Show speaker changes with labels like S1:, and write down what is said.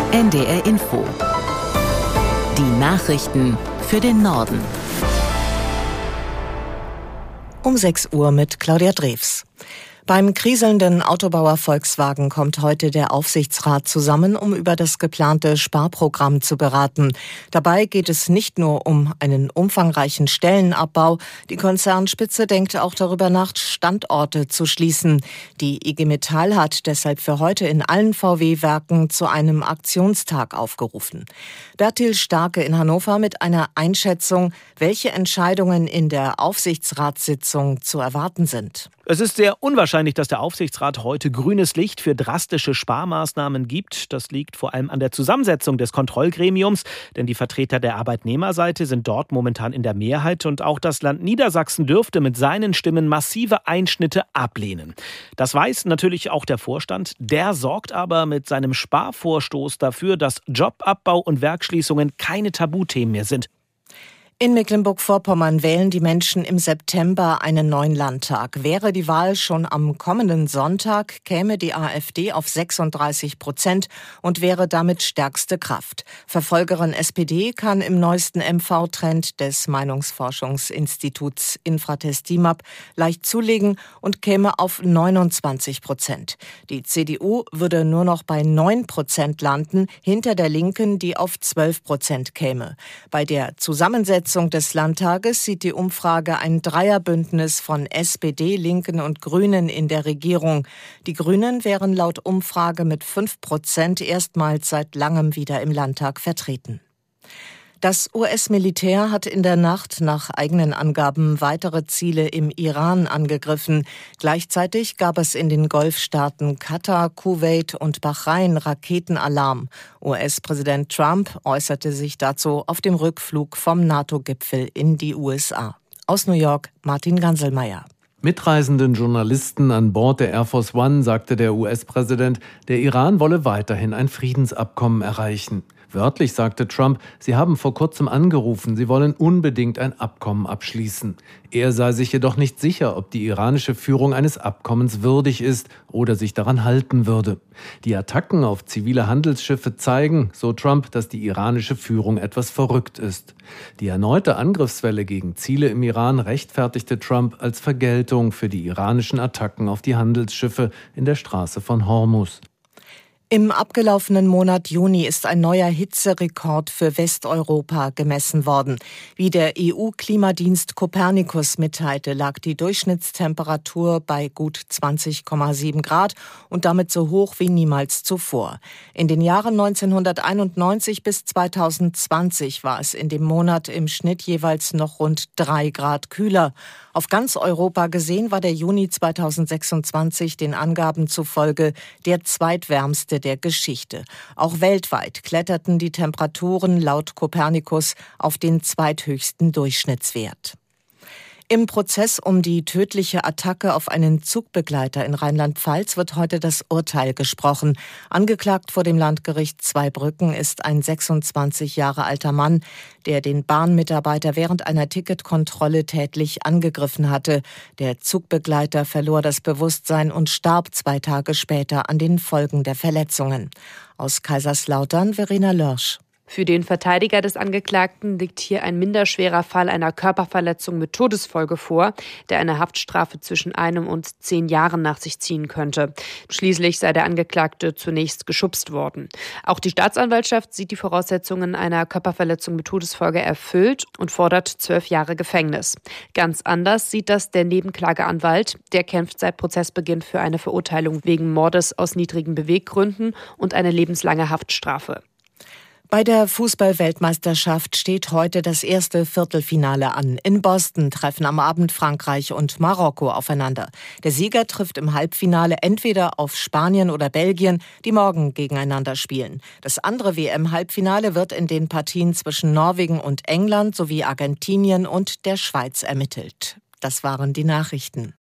S1: NDR Info. Die Nachrichten für den Norden.
S2: Um 6 Uhr mit Claudia Drews. Beim kriselnden Autobauer Volkswagen kommt heute der Aufsichtsrat zusammen, um über das geplante Sparprogramm zu beraten. Dabei geht es nicht nur um einen umfangreichen Stellenabbau. Die Konzernspitze denkt auch darüber nach, Standorte zu schließen. Die IG Metall hat deshalb für heute in allen VW-Werken zu einem Aktionstag aufgerufen. Bertil Starke in Hannover mit einer Einschätzung, welche Entscheidungen in der Aufsichtsratssitzung zu erwarten sind.
S3: Es ist sehr unwahrscheinlich, dass der Aufsichtsrat heute grünes Licht für drastische Sparmaßnahmen gibt. Das liegt vor allem an der Zusammensetzung des Kontrollgremiums, denn die Vertreter der Arbeitnehmerseite sind dort momentan in der Mehrheit und auch das Land Niedersachsen dürfte mit seinen Stimmen massive Einschnitte ablehnen. Das weiß natürlich auch der Vorstand. Der sorgt aber mit seinem Sparvorstoß dafür, dass Jobabbau und Werksschließungen keine Tabuthemen mehr sind.
S2: In Mecklenburg-Vorpommern wählen die Menschen im September einen neuen Landtag. Wäre die Wahl schon am kommenden Sonntag, käme die AfD auf 36% und wäre damit stärkste Kraft. Verfolgerin SPD kann im neuesten MV-Trend des Meinungsforschungsinstituts Infratest DIMAP leicht zulegen und käme auf 29%. Die CDU würde nur noch bei 9% landen, hinter der Linken, die auf 12% käme. Bei der Zusammensetzung des Landtages sieht die Umfrage ein Dreierbündnis von SPD, Linken und Grünen in der Regierung. Die Grünen wären laut Umfrage mit 5% erstmals seit langem wieder im Landtag vertreten. Das US-Militär hat in der Nacht nach eigenen Angaben weitere Ziele im Iran angegriffen. Gleichzeitig gab es in den Golfstaaten Katar, Kuwait und Bahrain Raketenalarm. US-Präsident Trump äußerte sich dazu auf dem Rückflug vom NATO-Gipfel in die USA. Aus New York, Martin Ganselmeier.
S4: Mitreisenden Journalisten an Bord der Air Force One sagte der US-Präsident, der Iran wolle weiterhin ein Friedensabkommen erreichen. Wörtlich sagte Trump, sie haben vor kurzem angerufen, sie wollen unbedingt ein Abkommen abschließen. Er sei sich jedoch nicht sicher, ob die iranische Führung eines Abkommens würdig ist oder sich daran halten würde. Die Attacken auf zivile Handelsschiffe zeigen, so Trump, dass die iranische Führung etwas verrückt ist. Die erneute Angriffswelle gegen Ziele im Iran rechtfertigte Trump als Vergeltung für die iranischen Attacken auf die Handelsschiffe in der Straße von Hormuz.
S2: Im abgelaufenen Monat Juni ist ein neuer Hitzerekord für Westeuropa gemessen worden. Wie der EU-Klimadienst Copernicus mitteilte, lag die Durchschnittstemperatur bei gut 20,7 Grad und damit so hoch wie niemals zuvor. In den Jahren 1991 bis 2020 war es in dem Monat im Schnitt jeweils noch rund 3 Grad kühler. Auf ganz Europa gesehen war der Juni 2026 den Angaben zufolge der zweitwärmste der Geschichte. Auch weltweit kletterten die Temperaturen laut Copernicus auf den zweithöchsten Durchschnittswert. Im Prozess um die tödliche Attacke auf einen Zugbegleiter in Rheinland-Pfalz wird heute das Urteil gesprochen. Angeklagt vor dem Landgericht Zweibrücken ist ein 26 Jahre alter Mann, der den Bahnmitarbeiter während einer Ticketkontrolle tätlich angegriffen hatte. Der Zugbegleiter verlor das Bewusstsein und starb 2 Tage später an den Folgen der Verletzungen. Aus Kaiserslautern Verena Lörsch.
S5: Für den Verteidiger des Angeklagten liegt hier ein minderschwerer Fall einer Körperverletzung mit Todesfolge vor, der eine Haftstrafe zwischen 1 und 10 Jahren nach sich ziehen könnte. Schließlich sei der Angeklagte zunächst geschubst worden. Auch die Staatsanwaltschaft sieht die Voraussetzungen einer Körperverletzung mit Todesfolge erfüllt und fordert 12 Jahre Gefängnis. Ganz anders sieht das der Nebenklageanwalt. Der kämpft seit Prozessbeginn für eine Verurteilung wegen Mordes aus niedrigen Beweggründen und eine lebenslange Haftstrafe.
S2: Bei der Fußball-Weltmeisterschaft steht heute das erste Viertelfinale an. In Boston treffen am Abend Frankreich und Marokko aufeinander. Der Sieger trifft im Halbfinale entweder auf Spanien oder Belgien, die morgen gegeneinander spielen. Das andere WM-Halbfinale wird in den Partien zwischen Norwegen und England sowie Argentinien und der Schweiz ermittelt. Das waren die Nachrichten.